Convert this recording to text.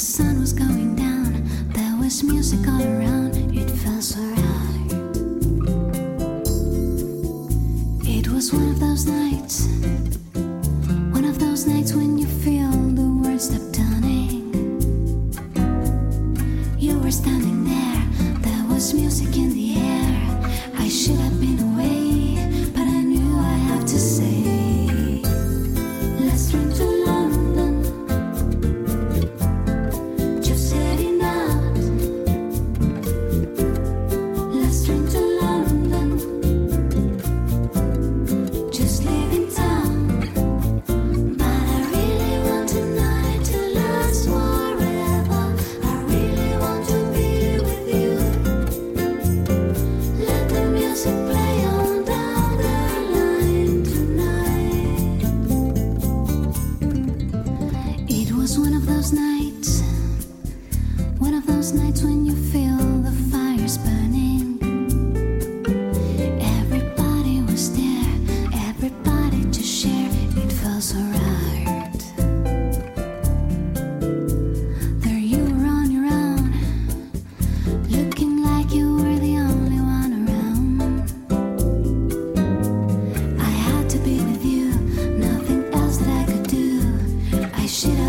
sun was going down, there was music all around, it felt so right. It was one of those nights when you feel the world stop turning. You were standing there, there was music in the air. I should have been away, but I knew I had to say, let's drink to London, just heading out. Let's drink to London, just leaving town. But I really want tonight to last forever. I really want to be with you. Let the music play on down the line tonight. It was one of those nights when you feel the fires burning. Everybody was there, everybody to share, it felt so right. There you were on your own, looking like you were the only one around. I had to be with you, nothing else that I could do. I should